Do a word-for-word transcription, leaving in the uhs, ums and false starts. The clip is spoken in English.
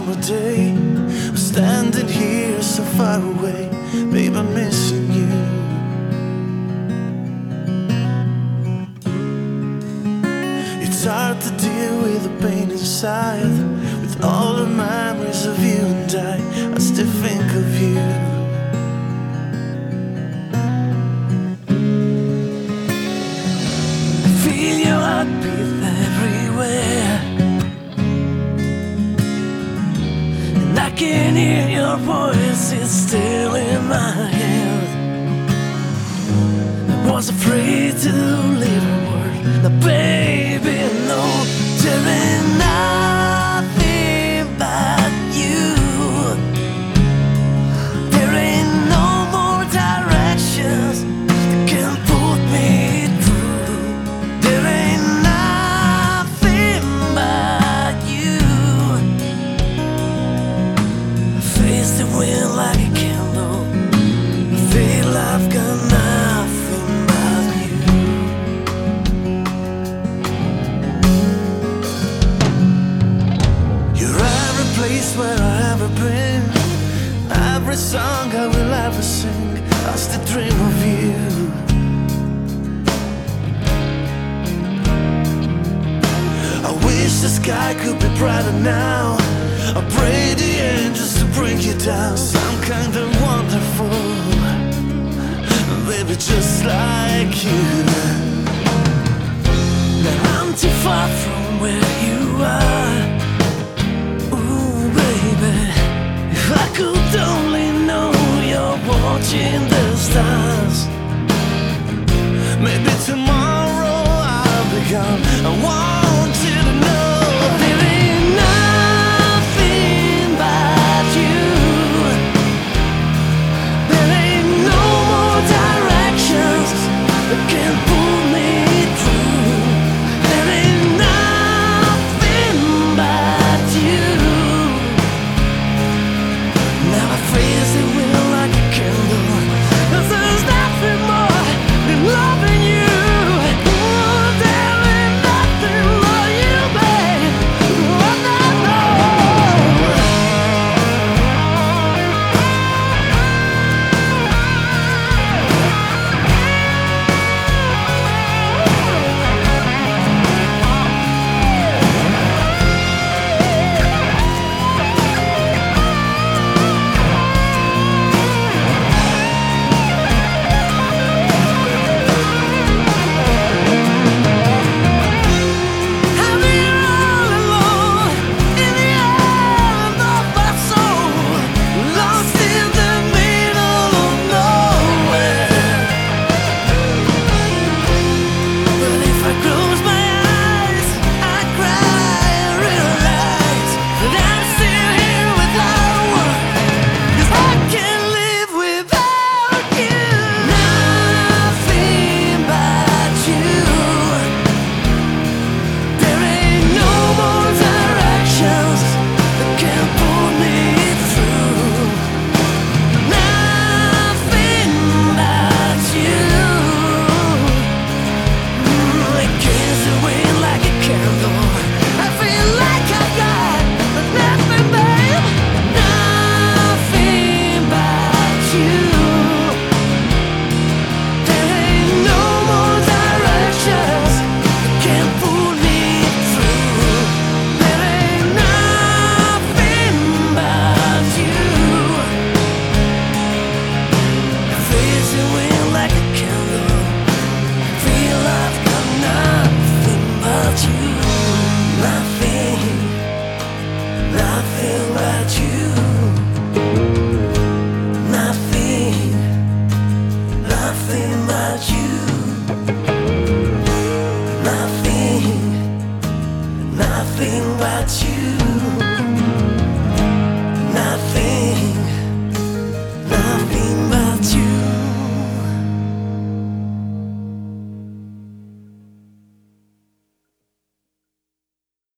summer day, I'm standing here so far away, babe, I'm missing you. It's hard to deal with the pain inside, with all the memories of you and I, I still think of you. I feel your heartbeat everywhere, and I can hear your voice, it's still in my head. I was afraid to leave a word, now baby, no, there ain't nothing but you. There ain't no more directions that can put me through. There ain't nothing but you. I face the wind like a candle, I feel I've got nothing but you. You're every place where I've ever been, every song I will ever sing, I still dream of you. I wish the sky could be brighter now, I pray the angels to bring you down. Some kind of wonderful, baby, just like you. Now I'm too far from where you are. Ooh, baby, if I could only know you're watching the stars, maybe tomorrow I'll be gone. I want